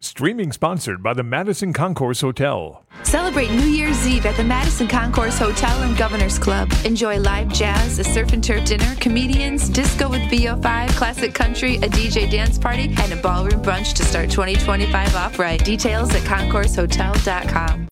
Streaming sponsored by the Madison Concourse Hotel. Celebrate New Year's Eve at the Madison Concourse Hotel and Governor's Club. Enjoy live jazz, a surf and turf dinner, comedians, disco with VO5, classic country, a DJ dance party, and a ballroom brunch to start 2025 off right. Details at concoursehotel.com.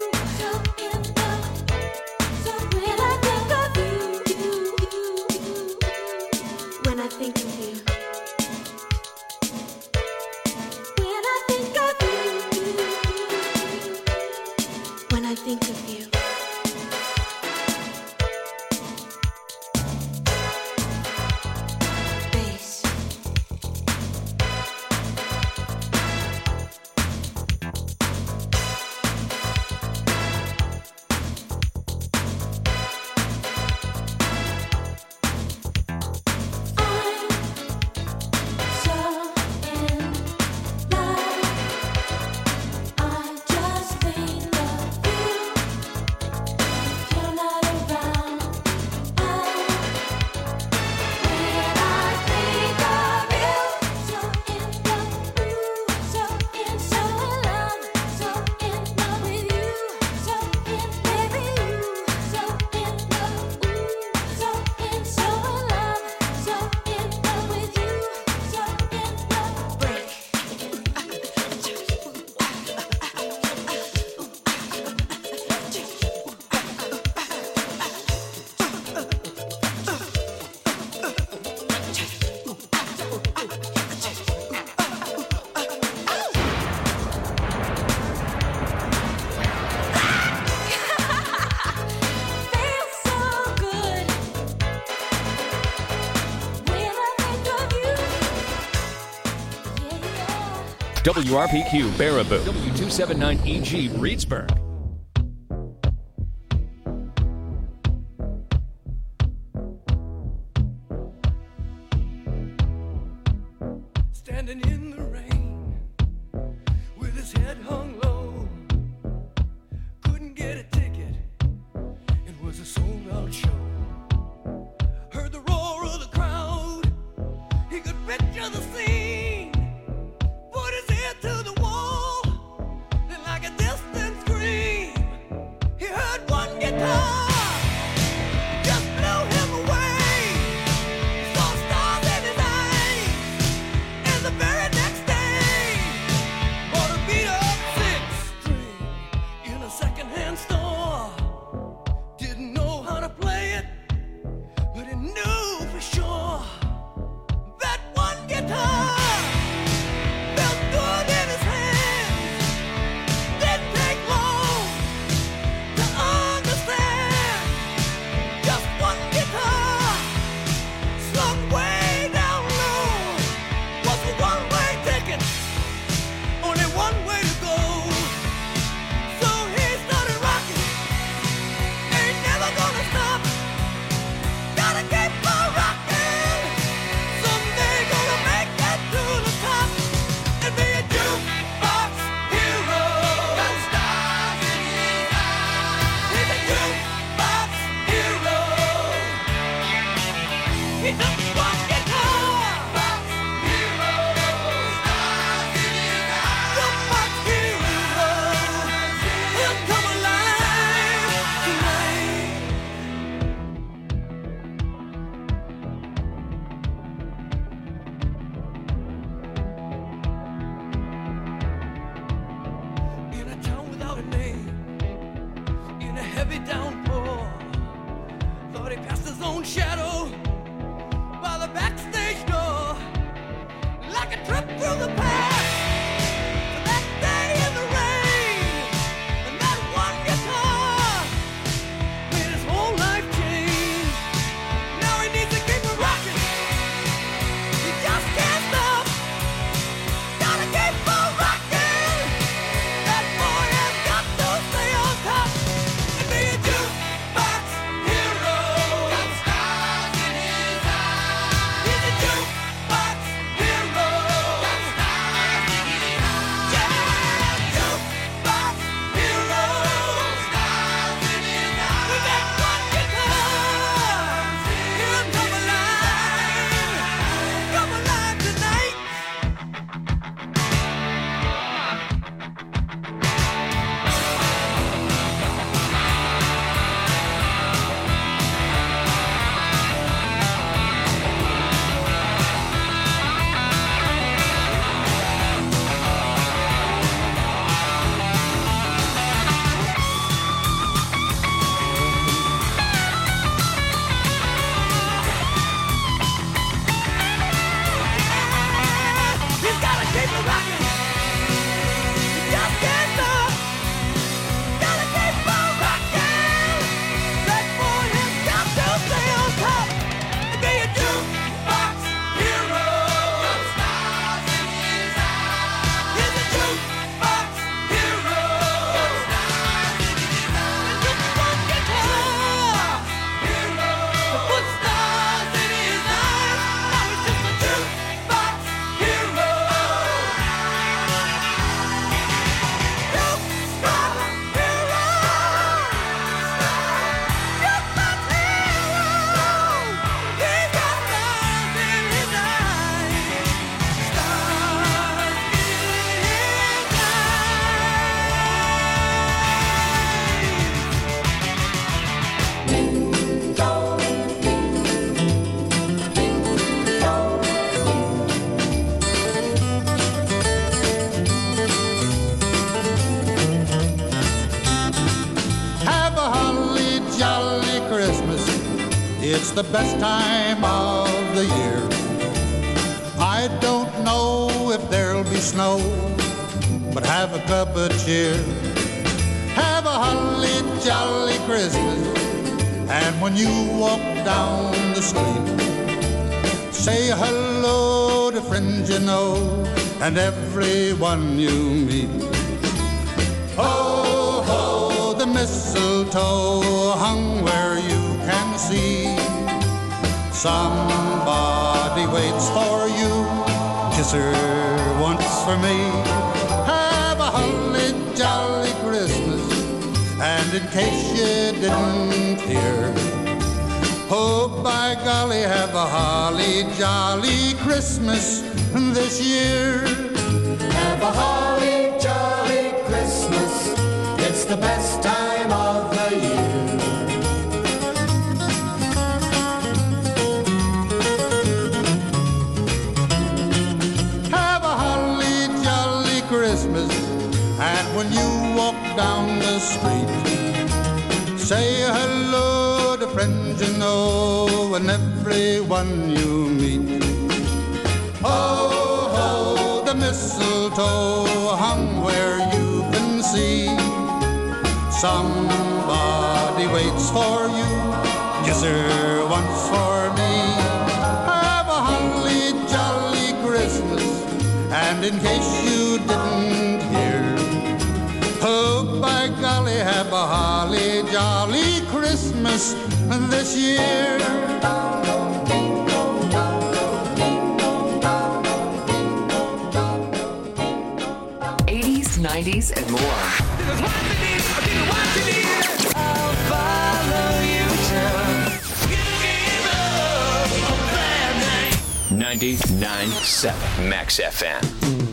WRPQ Baraboo, W279EG Reedsburg. Standing in the rain with his head hung low, couldn't get a ticket, it was a sold-out show. Heard the roar of the crowd, he could picture the scene. Put his ear to the wall, then like a distant scream, he heard one guitar, just blew him away. Saw stars in his eyes, and the very next day, bought a beat-up six-string in a second-hand store. Didn't know how to play it, but he knew for sure that one guitar felt good in his hands. Didn't take long to understand. Just one guitar slung way down low was a one-way ticket, only one way to go. So he started rocking, ain't never gonna stop. Gotta keep on rocking, someday gonna make it to the top and be a jukebox hero. Got stars in his eyes. He's a jukebox hero. He took one guitar, box hero. Stars in his eyes. Jukebox hero. He'll come alive tonight. In a town without a name, in a heavy downpour, thought he passed his own shadow by the backstage door, like a trip through the past. To that day in the rain, and that one guitar made his whole life change. Now he needs to keep it rocking. He just can't stop. Gotta keep on rocking. That boy has got to stay on top and be a jukebox hero. Got stars It's the best time of the year. I don't know if there'll be snow, but have a cup of cheer. Have a holly jolly Christmas, and when you walk down the street, say hello to friends you know and everyone you meet. Ho, ho, the mistletoe hung where you can see. Somebody waits for you, kiss her once for me. Have a holly jolly Christmas, and in case you didn't hear, oh, by golly, have a holly jolly Christmas this year. Have a holly jolly Christmas, it's the best time of the year. Have a holly jolly Christmas, and when you walk down the street, say hello to friends you know and everyone you meet. Oh, ho, the mistletoe hung where you can see. Somebody waits for you, kiss her once for me. Have a holly jolly Christmas, and in case you didn't hear, oh, by golly, have a holly jolly Christmas this year. 80s, 90s, and more. I'll follow you till you give up a bad night. 99.7 Max FM.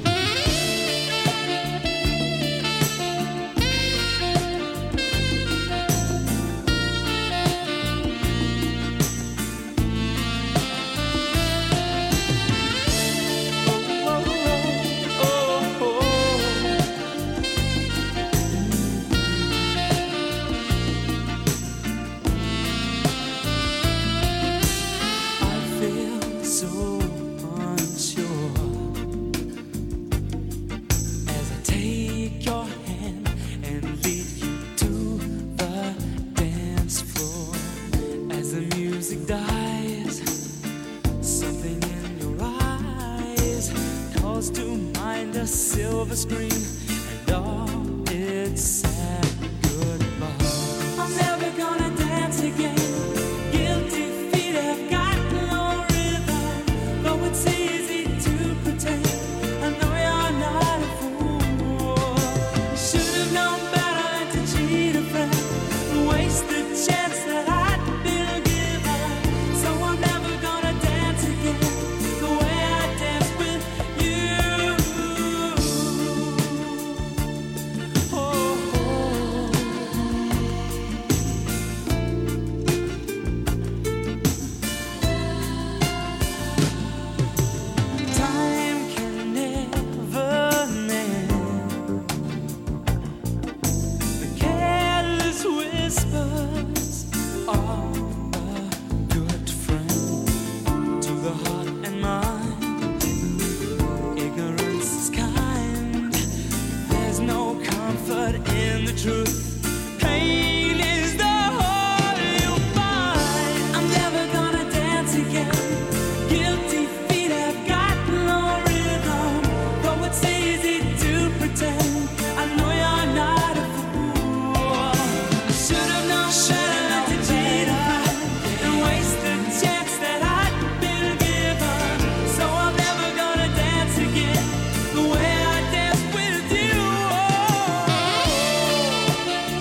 Silver screen and all its sad goodbye. I'm never gonna dance again. Guilty feet have got no rhythm. Though it's easy to pretend, I know you're not a fool. Should have known better than to cheat a friend, waste the chance that I'd been given. So I'm never gonna dance again the way I danced with you. In the truth, pain is the whole you'll find. I'm never gonna dance again. Guilty feet have got no rhythm. Though it's easy to pretend, I know you're not a fool. I should have known better than to cheat a friend and waste the chance that I'd been given. So I'm never gonna dance again the way I danced with you.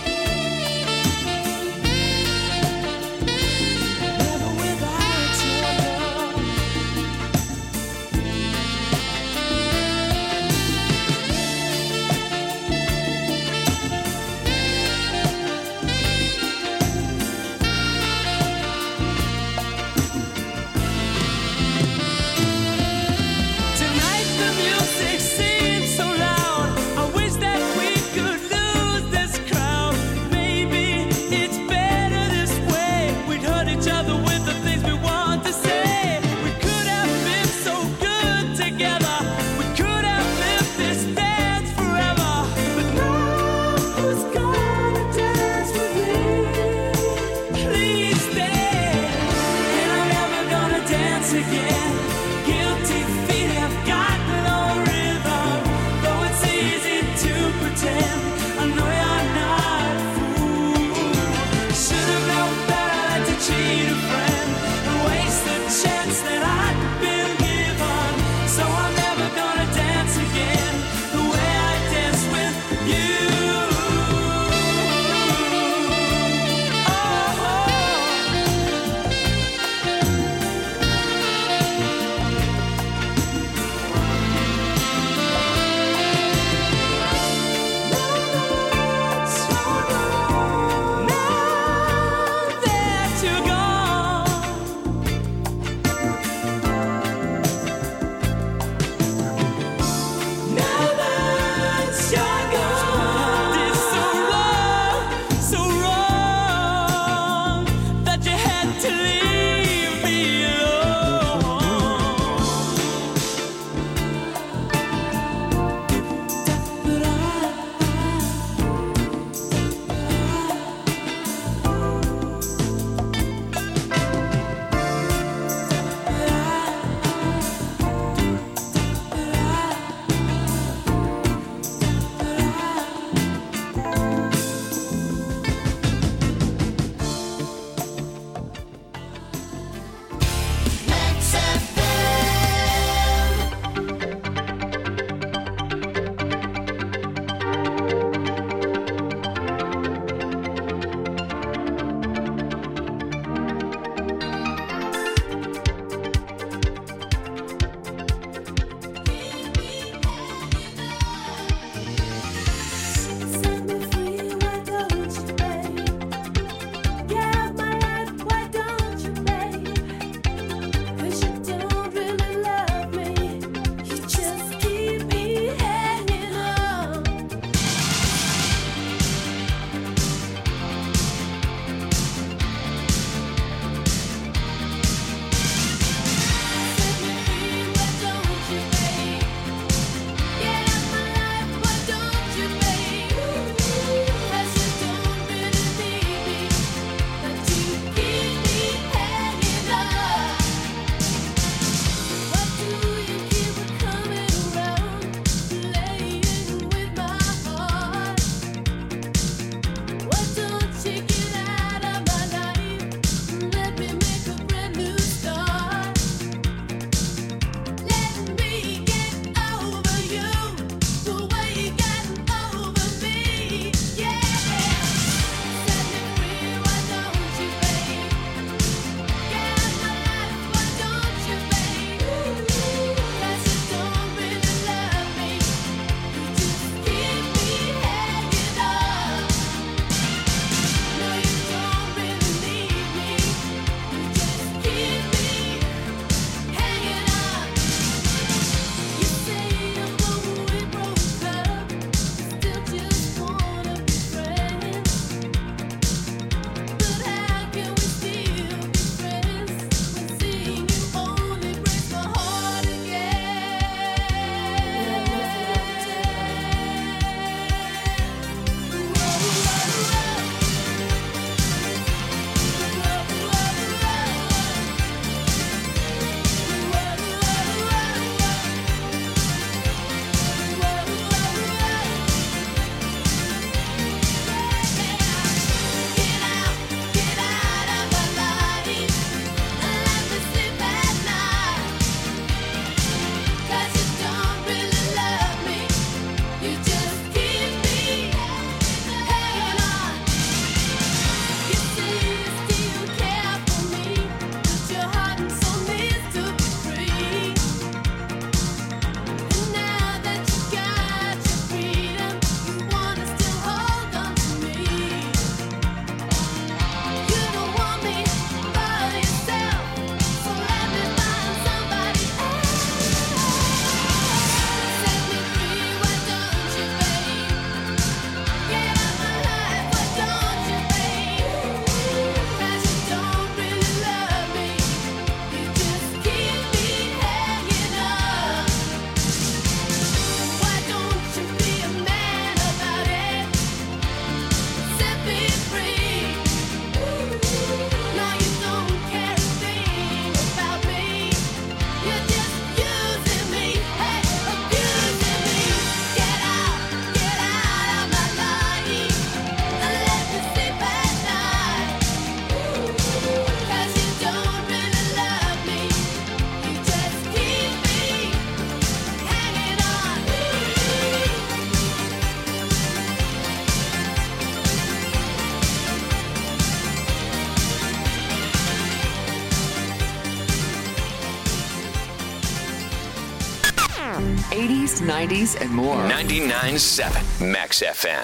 80s, 90s, and more. 99.7 Max FM.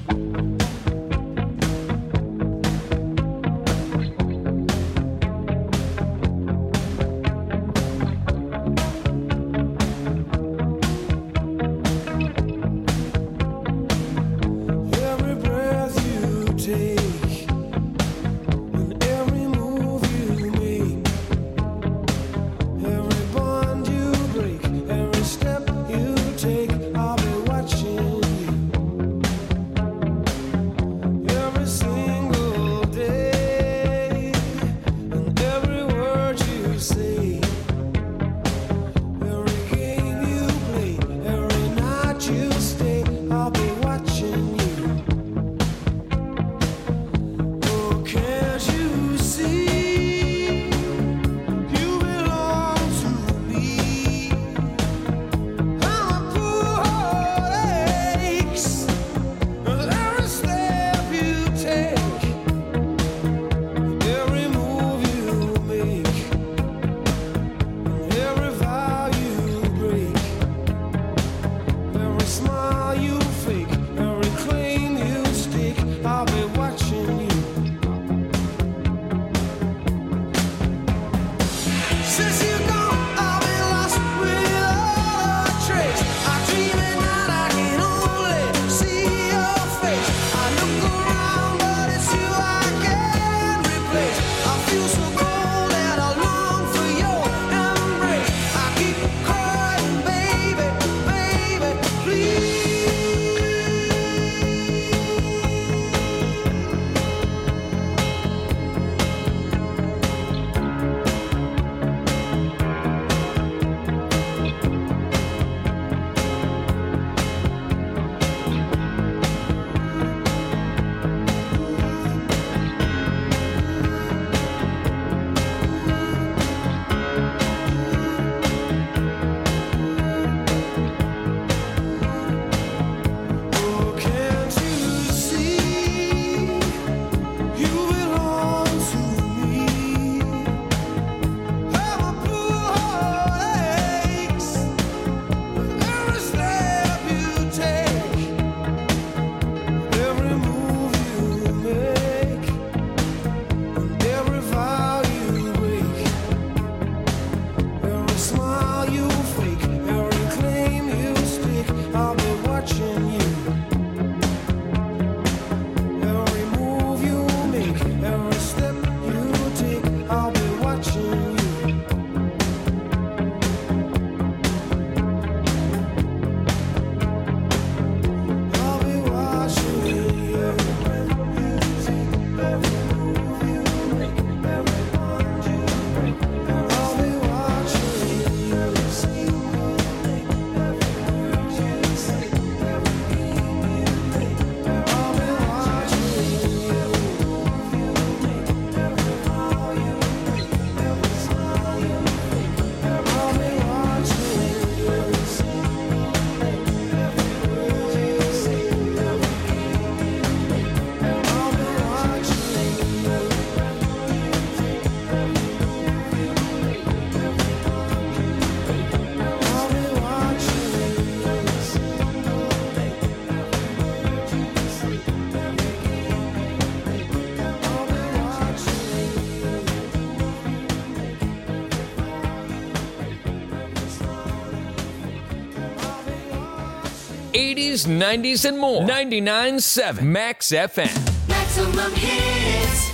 '80s, '90s, and more. 99.7 Max FM. Maximum hits.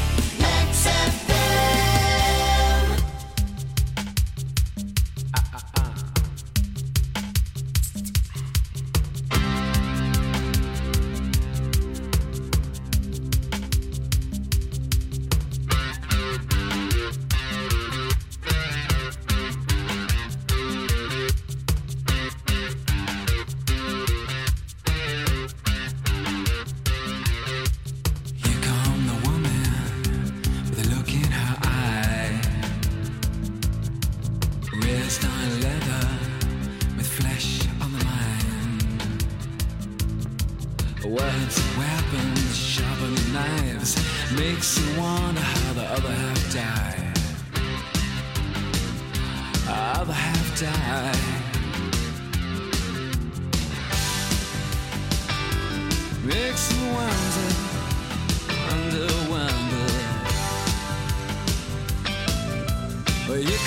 Max FM.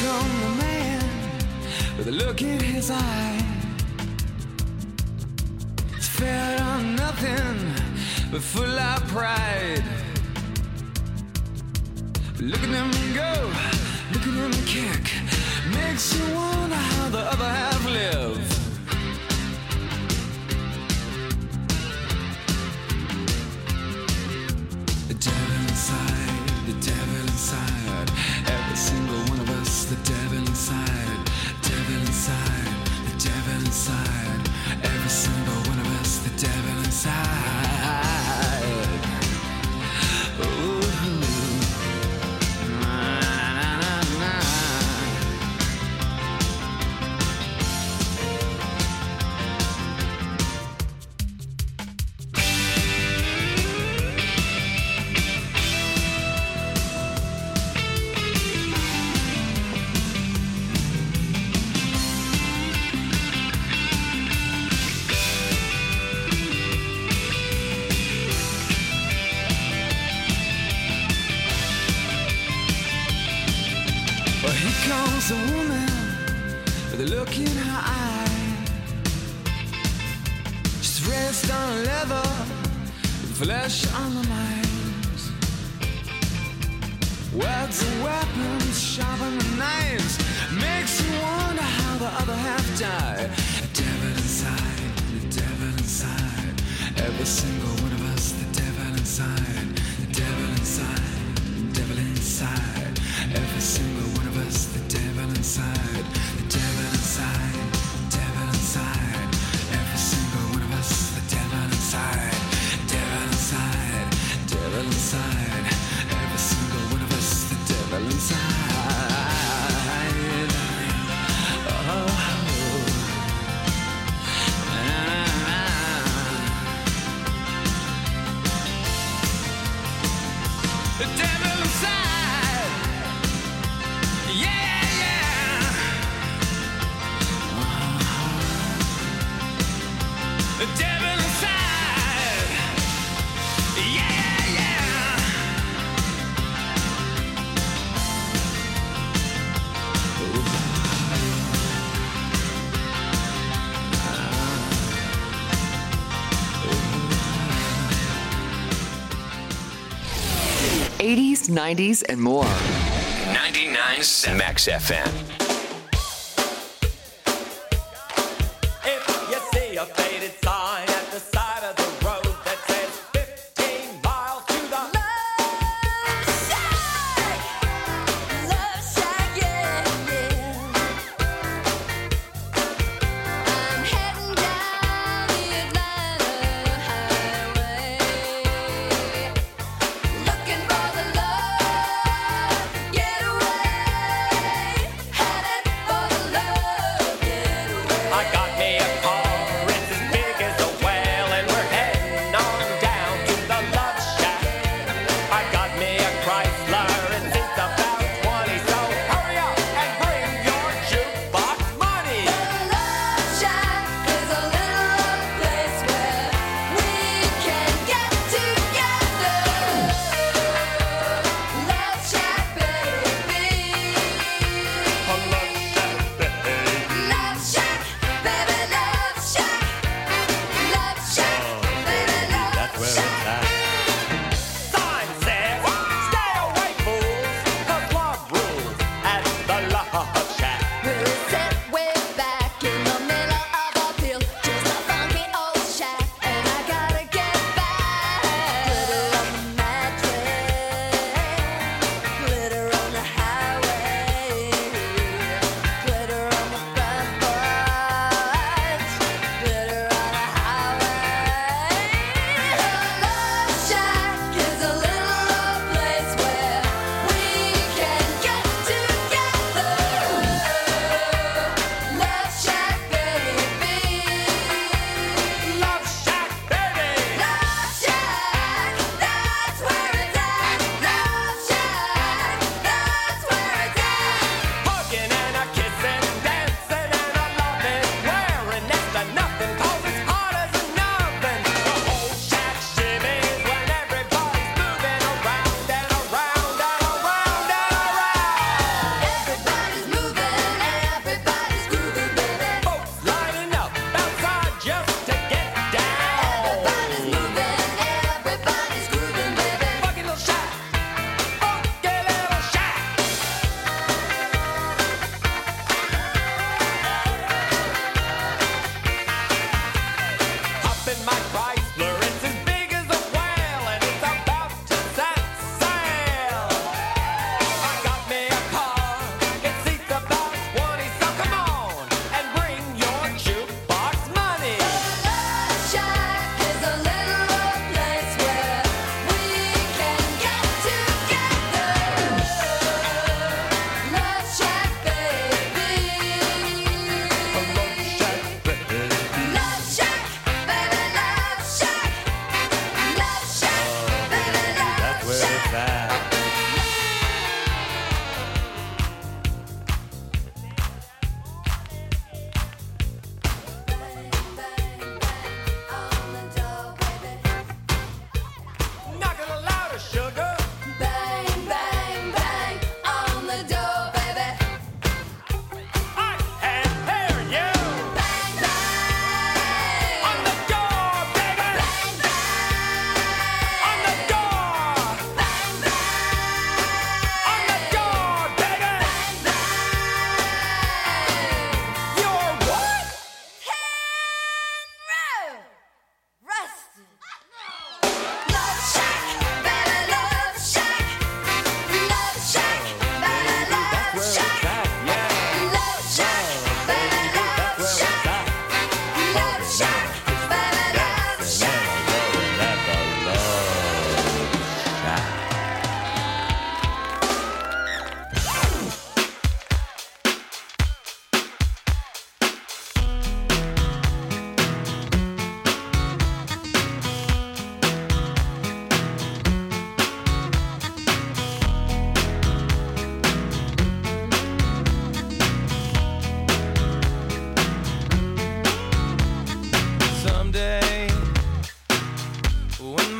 come the man with a look in his eye. He's fed on nothing but full of pride. Look at him go, look at him kick. Makes you wonder how the other half live. The devil inside, every single one of us. The devil inside, devil inside, the devil inside, every single one of us. The devil inside. Ooh. Comes a woman with a look in her eye. She's raised on leather, with flesh on the mind. Words are weapons, sharpen the knives. Makes you wonder how the other half die. The devil inside, the devil inside, every single one of us. The devil inside, the devil inside, the devil inside, every single one of us. The devil inside, the devil inside, the devil inside, every single one of us. The devil inside, devil inside, devil inside, every single one of us. The devil inside. Oh. The devil inside. Yeah, yeah. The devil inside. Yeah, yeah. Ooh. 80s, 90s, and more. 99.7 Max FM. If you see a faded sign at the side of the road that says 15 miles to the Love Shack, yeah, yeah. I'm heading down the Atlanta highway, looking for the love getaway. Had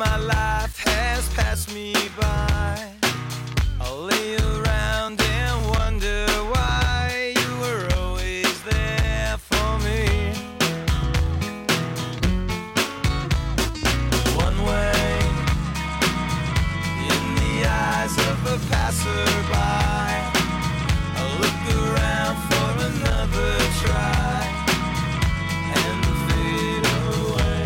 my life has passed me by, I'll lay around and wonder why you were always there for me. One way in the eyes of a passerby, I look around for another try and fade away.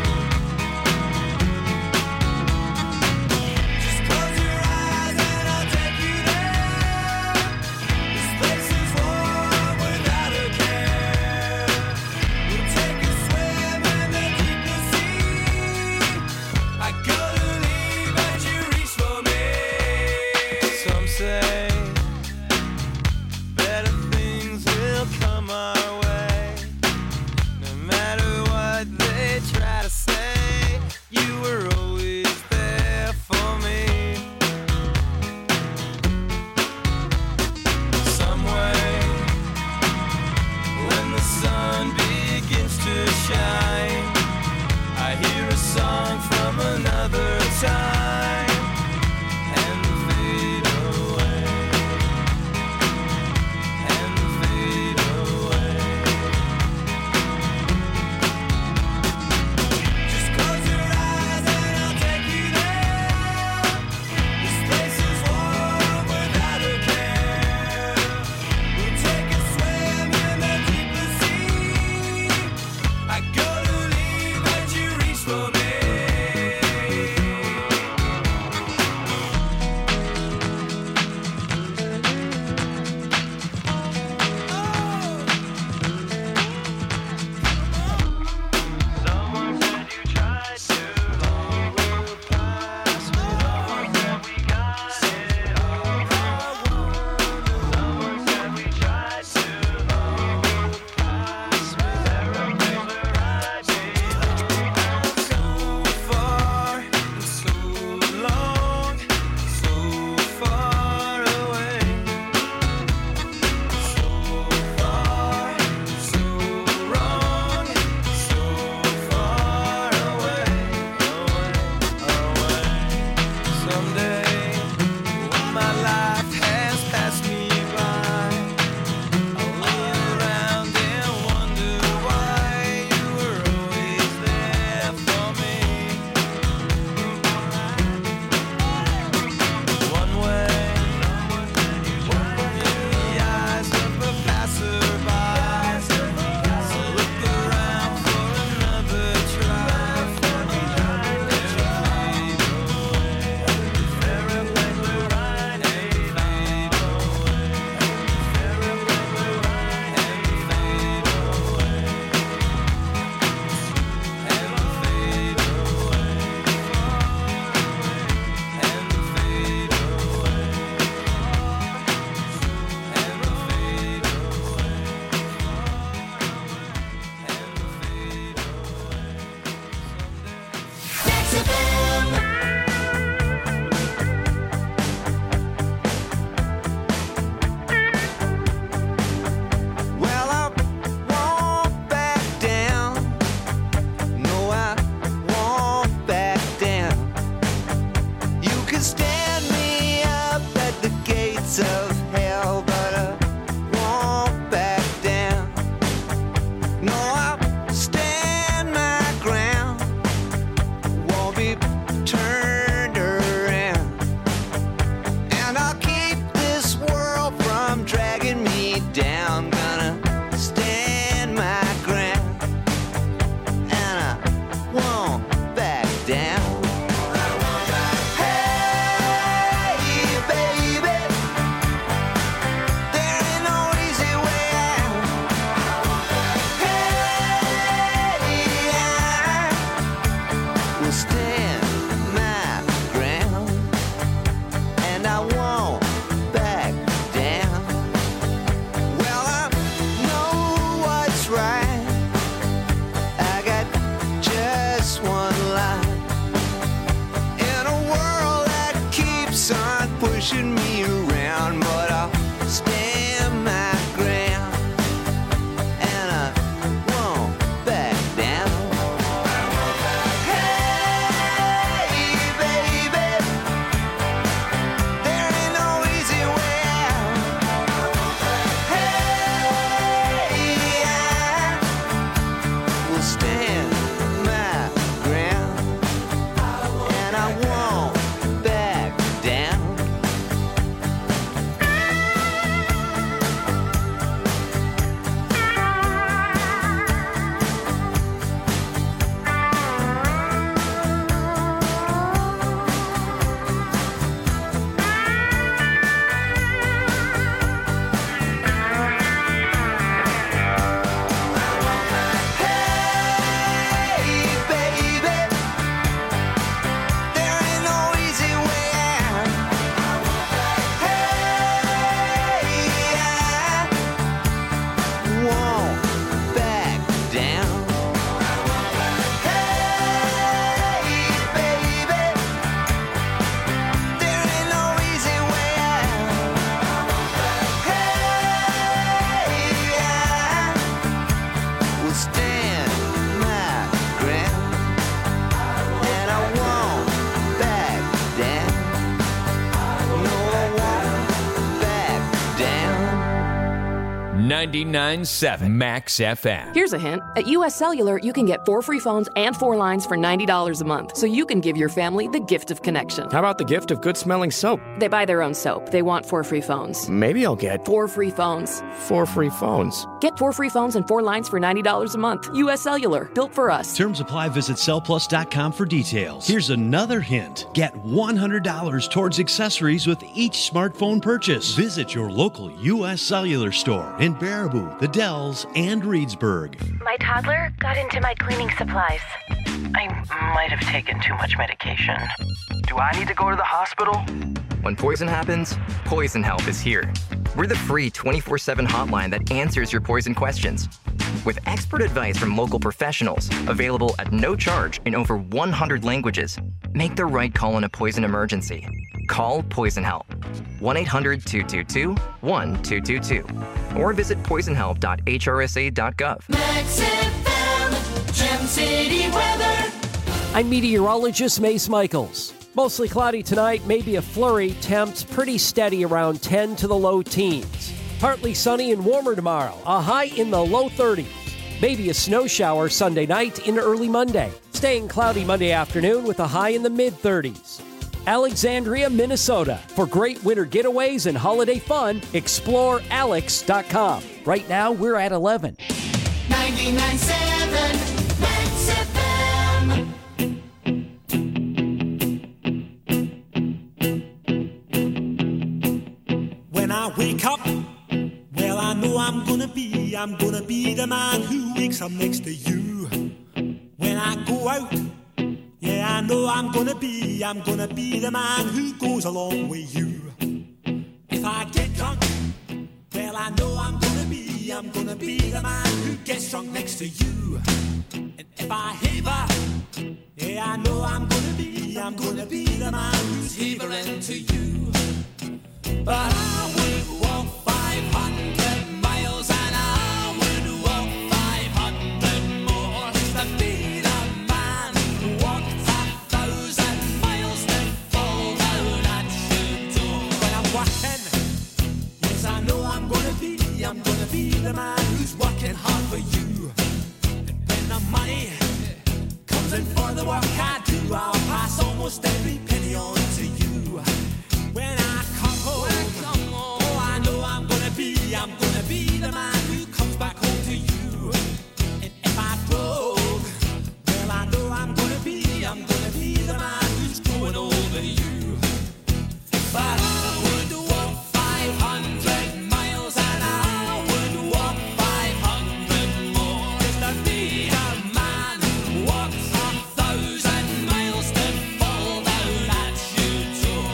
Just close your eyes and I'll take you there. This place is warm without a care. We'll take a swim in the deeper sea. I go to leave but you reach for me. Some say better things will come our way. No matter what they try to say, you were always there for me. Some way, when the sun begins to shine, I hear a song from another time and fade away, and fade away. Just close your eyes and I'll take you there. This place is warm without a care. We'll take a swim in the deeper sea. I go to leave but you reach for me. Someone said you tried to overpass with all that we got it all. Someone said we tried to overpass with irregular ideas. So far and so long, so far away. So far, so wrong, so far away, away. Someday, when my life has passed me by, I'll lay around and wonder why you were always there for me. One way, in the eyes of a passerby, so look around for another try. And fade away, irregular right, and fade away, irregular right, and fade away, and fade away, and fade away, and fade away, well, I won't back down. No, I won't back down. You can stand me up at the gates of hell, but I won't back down. No, I'll stand my ground. Won't be turned around. And I'll keep this world from dragging me down. Gonna stand my ground, and I won't back down. Hey, baby, there ain't no easy way out. Hey, I will stand my ground, and I won't back down. Well, I know what's right. I got just one line. In a world that keeps on pushing me around, but I'll stand my ground, and I won't back down. Hey, 99.7 Max FM. Here's a hint. At US Cellular, you can get 4 free phones and 4 lines for $90 a month, so you can give your family the gift of connection. How about the gift of good-smelling soap? They buy their own soap. They want 4 free phones. Maybe I'll get 4 free phones. 4 free phones. Get 4 free phones and 4 lines for $90 a month. US Cellular, built for us. Terms apply. Visit cellplus.com for details. Here's another hint. Get $100 towards accessories with each smartphone purchase. Visit your local US Cellular store in Baraboo, The Dells, and Reedsburg. My toddler got into my cleaning supplies. I might have taken too much medication. Do I need to go to the hospital? When poison happens, Poison Help is here. We're the free 24/7 hotline that answers your poison questions. With expert advice from local professionals, available at no charge in over 100 languages, make the right call in a poison emergency. Call Poison Help. 1-800-222-1222. Or visit poisonhelp.hrsa.gov. Max FM, Gem City weather. I'm meteorologist Mace Michaels. Mostly cloudy tonight, maybe a flurry. Temps pretty steady around 10 to the low teens. Partly sunny and warmer tomorrow, a high in the low 30s. Maybe a snow shower Sunday night into early Monday. Staying cloudy Monday afternoon with a high in the mid-30s. Alexandria, Minnesota. For great winter getaways and holiday fun, explore alex.com. Right now, we're at 11. 99.7 Max FM. When I wake up, well, I know I'm gonna be the man who wakes up next to you. When I go out, yeah, I know I'm gonna be the man who goes along with you. If I get drunk, well, I know I'm gonna be the man who gets drunk next to you. And if I haver, yeah, I know I'm gonna be the man who's havering to you. But I would walk 500 miles and I would walk 500 more to be the man who walked 1,000 miles to fall down at your door. When I'm walking, yes, I know I'm gonna be the man who's working hard for you. And when the money comes in for the work I do, I'll pass almost every penny on to you. When I come home, oh, I know I'm gonna be the man who comes back home to you. And if I drove, well, I know I'm gonna be the man who's going over you. But I would walk 500 miles and I would walk 500 more just to be the man who walks 1,000 miles to fall down at your door.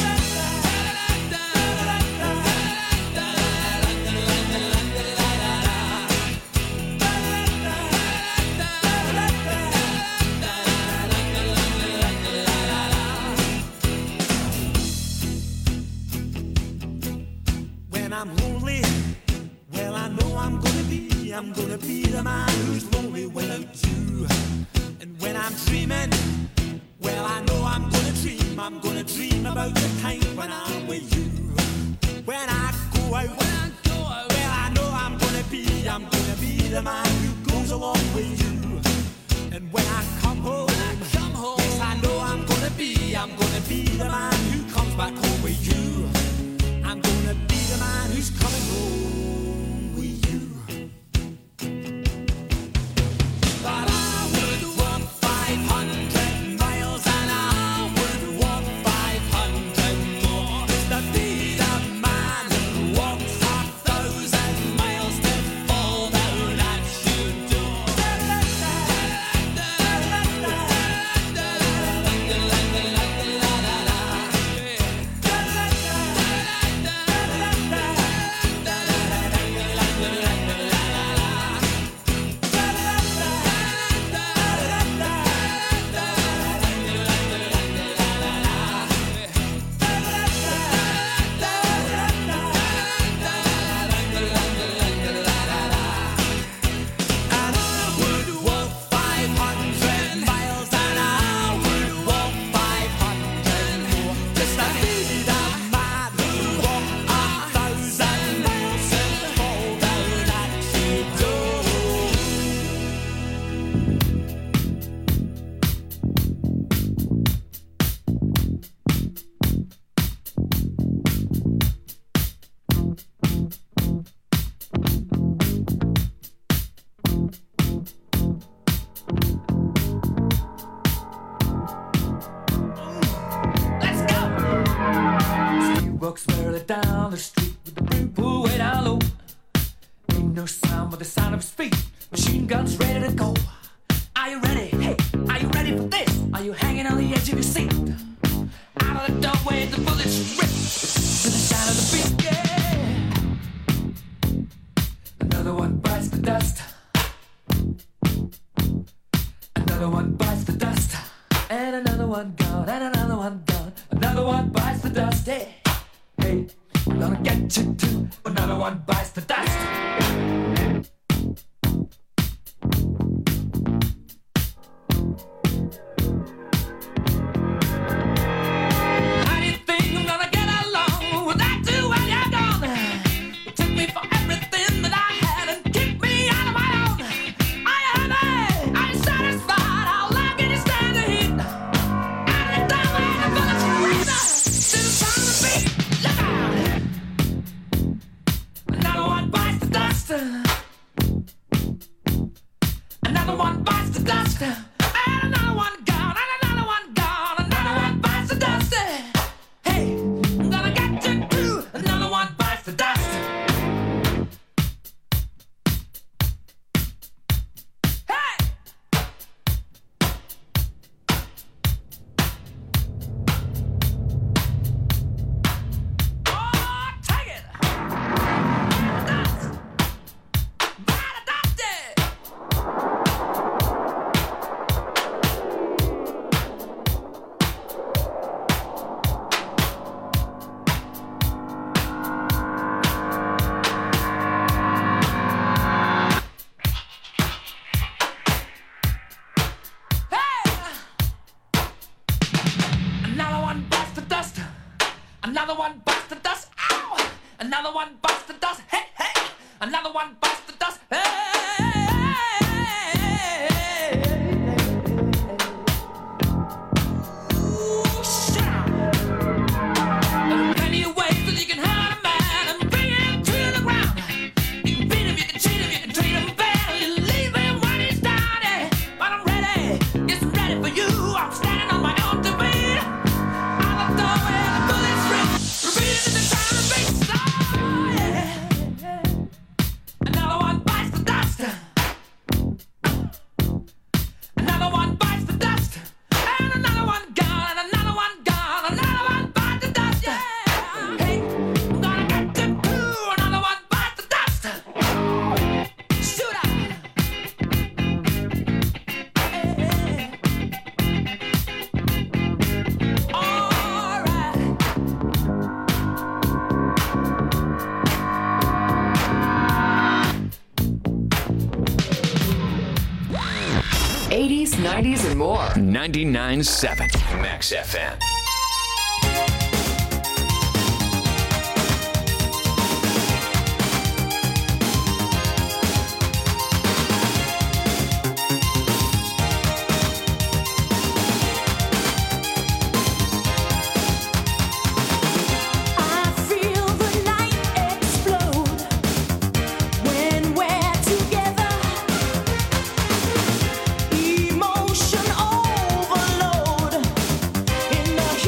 When I'm lonely, well, I know I'm gonna be the man who's lonely without you. And when I'm dreaming, well, I know I'm gonna dream about the time when I'm with you. When I go out, well, I know I'm gonna be the man who goes along with you. And when I come home, yes, I know I'm gonna be the man who comes back home with you. I'm gonna be the man who's coming home with you. But I would walk 500 miles and I would walk 500 more to be the man who walks 1,000 miles to fall down at your door. trucks barely down the street with the brim pulled way down low. Ain't no sound but the sound of his feet. Machine guns ready to go. Are you ready? Hey, are you ready for this? Are you hanging on the edge of your seat? Out of the doorway, the bullets rip to the sound of the beat. Yeah. Another one bites the dust. Another one bites the dust. And another one gone. And another one gone. Another one bites the dust. Hey, hey, I'm gonna get you too. Another one bites the dust. Another one bites the dust. And another one gone. And another one gone. Another one bites the dust. Hey, I'm gonna get you too. Another one bites the dust. Hey! Oh, take it! Dust! Bite the dust! Another one bites the dust. Another one bites the dust. Ow! Another one bites the dust. Hey, hey! Another one bites the dust. Hey! Ooh, shut up. There are plenty of ways that you can hurt a man and bring him to the ground. You can beat him, you can cheat him, you can treat him bad, you leave him when he's down. But I'm ready, yes, I'm ready for you. I'm standing on my own to beat. Out the door where the bullets rip, repeating in the time of beat. Oh, yeah. Another one bites the dust. Another one bites the dust. And another one gone. And another one gone. Another one bites the dust. Yeah. Hey, I'm gonna get you too. Another one bites the dust. Shoot up. All right. 80s, 90s, and more. 99.7 Max FM. I feel the night explode when we're together. Emotion overload in the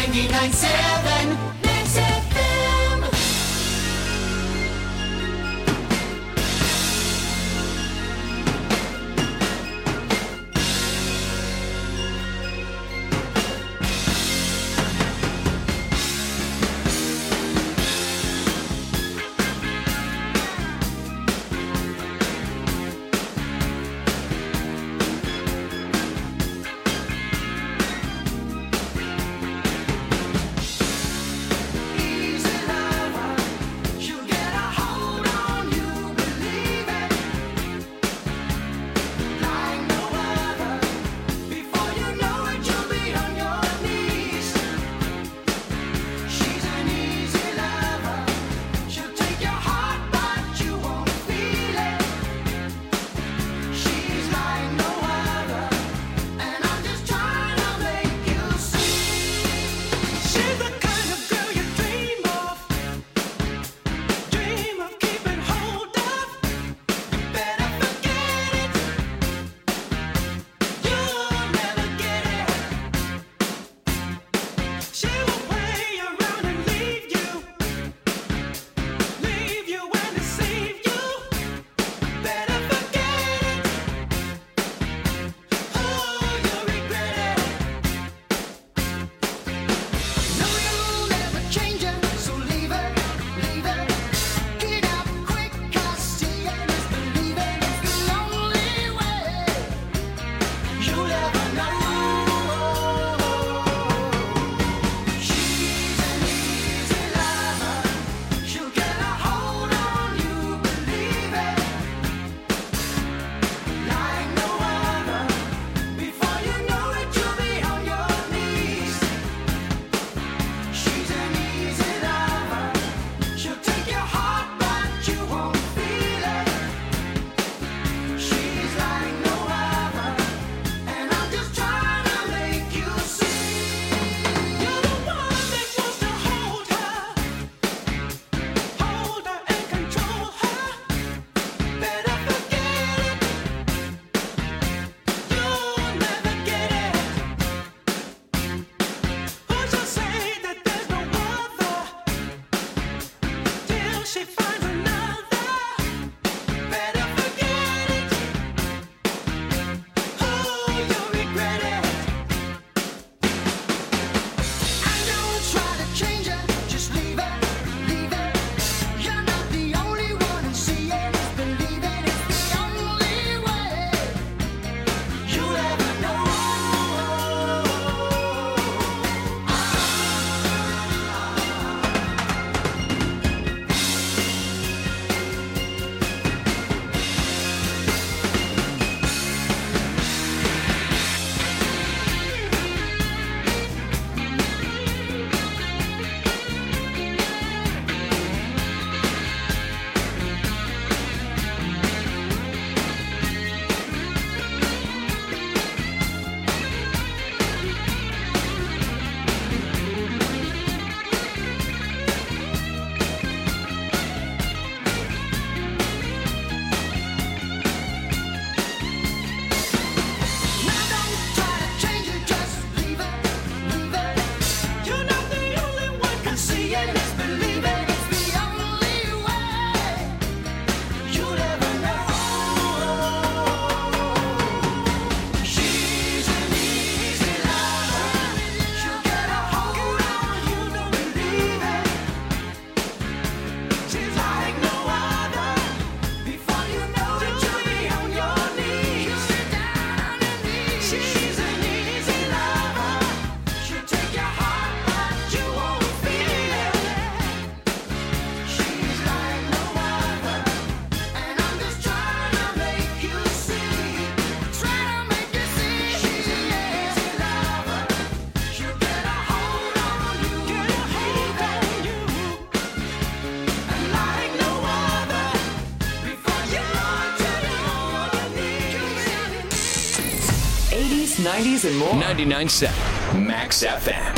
99.7 Max FM. '80s, '90s, and more. 99.7 Max FM.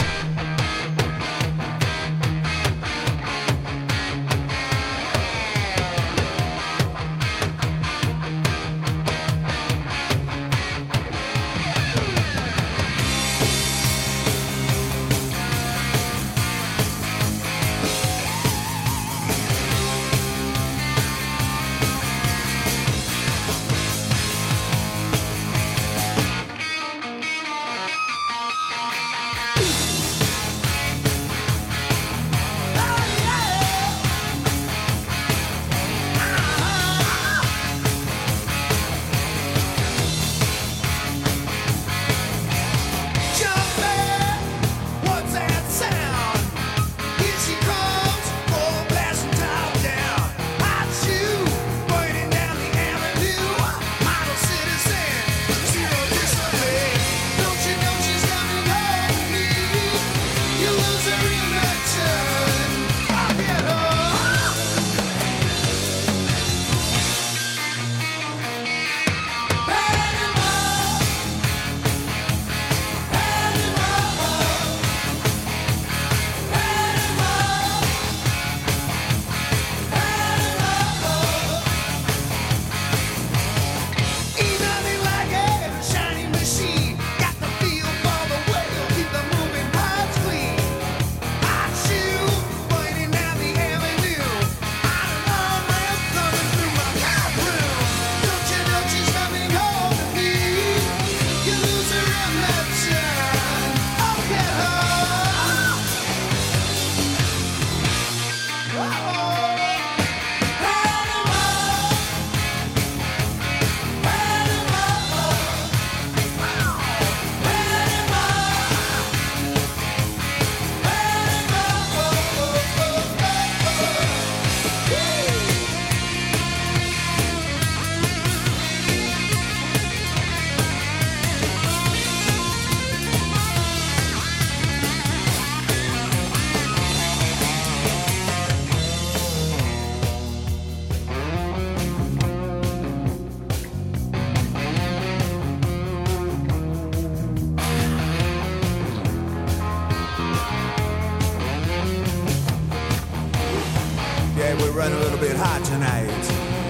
we're running a little bit hot tonight.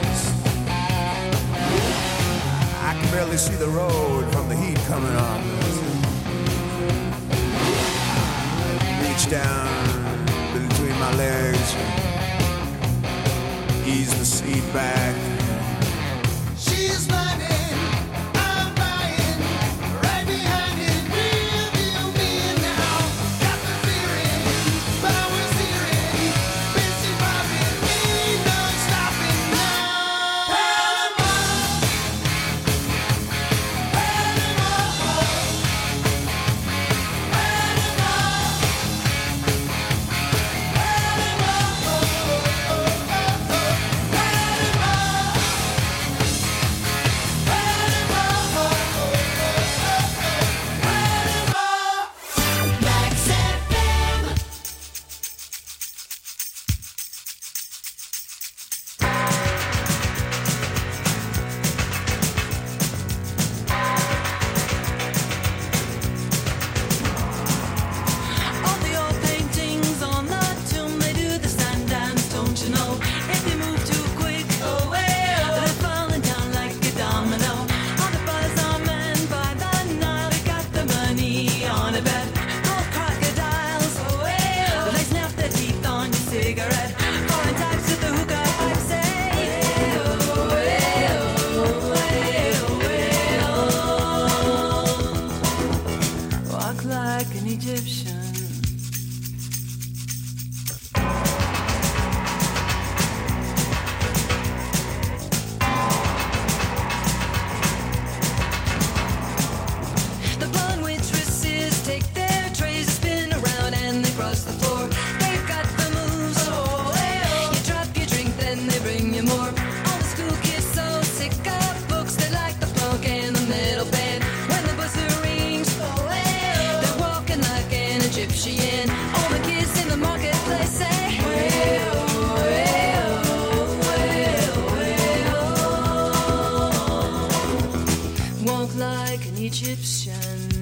I can barely see the road from the heat coming on. Reach down between my legs, ease the seat back. She's running, I'm buying, right behind it, real deal me now. Got the feeling, power steering, busy bobbing, ain't no stopping now. Panama, All the old paintings on the tomb, they do the sun dance, don't you know? If you move too quick, they're falling down like a domino. All the brothers are men by the Nile, they got the money on a bet. Gold crocodiles, they snap their teeth on your cigarette. Foreign types with the hookah pipe say, walk like an Egyptian. The blonde waitresses take their trays, spin around and they cross the floor. They've got the moves. You drop your drink, then they bring you more. All the school kids so sick of books, they like the punk in the middle bed. When the buzzer rings, they're walking like an Egyptian. All the kids in the marketplace say, walk like an Egyptian.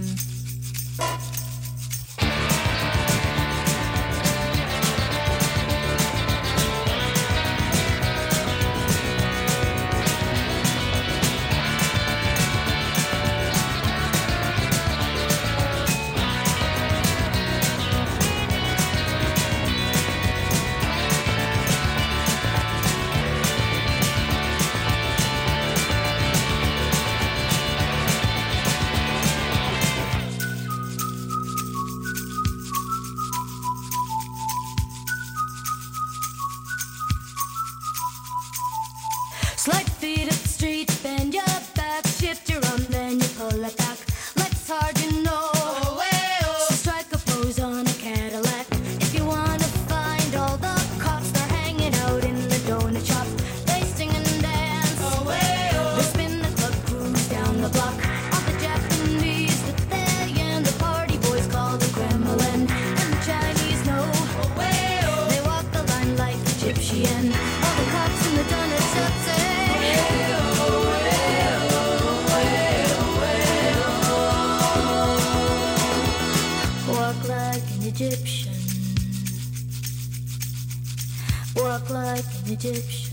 Slide feet up the street, bend your back, shift your arm, then you pull it back. Life's hard, you know. So strike a pose on a Cadillac. If you wanna find all the cops, they're hanging out in the donut shop. They sing and dance. They spin the club, cruise down the block. All the Japanese with their yen, the party boys call the Kremlin, and the Chinese know. They walk the line like Egyptian. All the cops in the donut shop say, walk like an Egyptian. Walk like an Egyptian.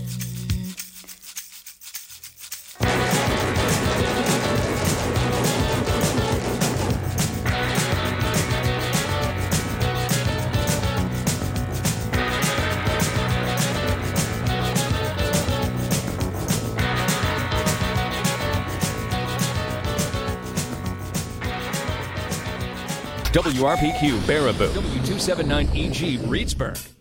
WRPQ Baraboo. W279EG Reedsburg.